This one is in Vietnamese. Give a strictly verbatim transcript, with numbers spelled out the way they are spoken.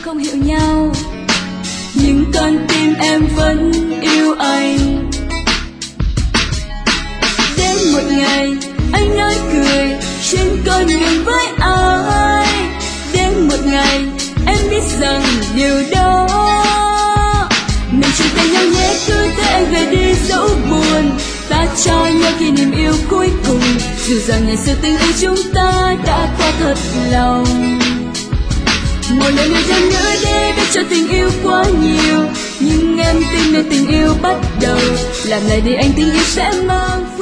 không hiểu nhau, nhưng con tim em vẫn yêu anh. Đến một ngày anh nói cười trên con đường với ai, đến một ngày em biết rằng điều đó mình chia tay nhau nhé, cứ thế anh về đi dẫu buồn, ta cho nhau kỷ niệm yêu cuối cùng, dù rằng ngày xưa tình yêu chúng ta đã qua thật lòng. Một lời người thêm nữa để biết cho tình yêu quá nhiều, nhưng em tin nơi tình yêu bắt đầu, làm lại đi anh tình yêu sẽ mang